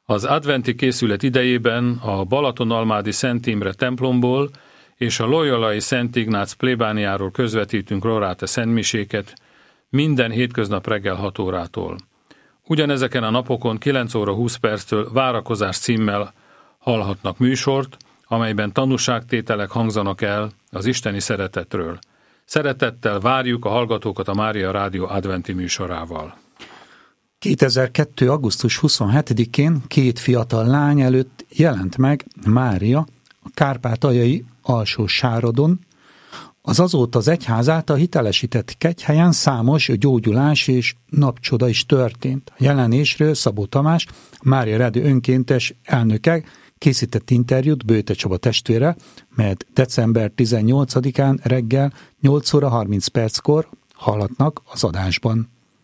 Az adventi készület idejében a Balatonalmádi Szent Imre templomból és a Loyolai Szent Ignác plébániáról közvetítünk rorate szentmiséket minden hétköznap reggel 6 órától. Ugyanezeken a napokon 9 óra 20 perctől várakozás címmel hallhatnak műsort, amelyben tanúságtételek hangzanak el az isteni szeretetről. Szeretettel várjuk a hallgatókat a Mária Rádió adventi műsorával. 2002. augusztus 27-én 2 fiatal lány előtt jelent meg Mária a kárpátaljai Alsó-Sárodon. Az azóta az egyház által hitelesített kegyhelyen számos gyógyulás és napcsoda is történt. A jelenésről Szabó Tamás, Mária Rádió önkéntes elnöke készített interjút Bőte Csaba testvére, melyet december 18-án reggel 8 óra 30 perckor hallhatnak az adásban.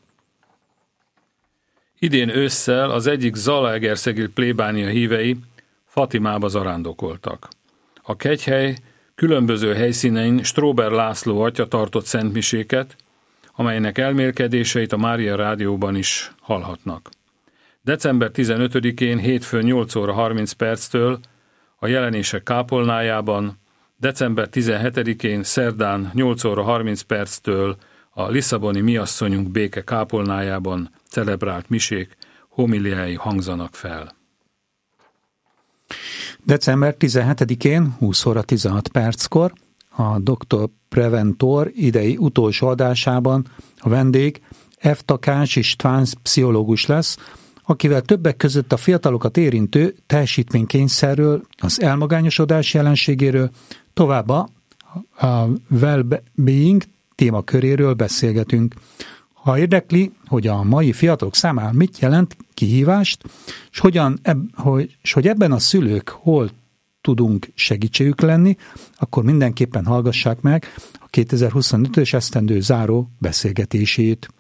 Idén ősszel az egyik Zalaegerszegi plébánia hívei Fatimába zarándokoltak. A kegyhely különböző helyszínein Stróber László atya tartott szentmiséket, amelynek elmélkedéseit a Mária Rádióban is hallhatnak. December 15-én hétfőn 8 óra 30 perctől a jelenések kápolnájában, december 17-én szerdán 8 óra 30 perctől a Lisszaboni Miasszonyunk béke kápolnájában celebrált misék homiliái hangzanak fel. December 17-én 20 óra 16 perckor a Dr. Preventor idei utolsó adásában a vendég F. Takács István pszichológus lesz, akivel többek között a fiatalokat érintő teljesítménykényszerről, az elmagányosodás jelenségéről, továbbá a well-being témaköréről beszélgetünk. Ha érdekli, hogy a mai fiatalok számára mit jelent kihívást, és hogy ebben a szülők hol tudunk segítségük lenni, akkor mindenképpen hallgassák meg a 2025-ös esztendő záró beszélgetését.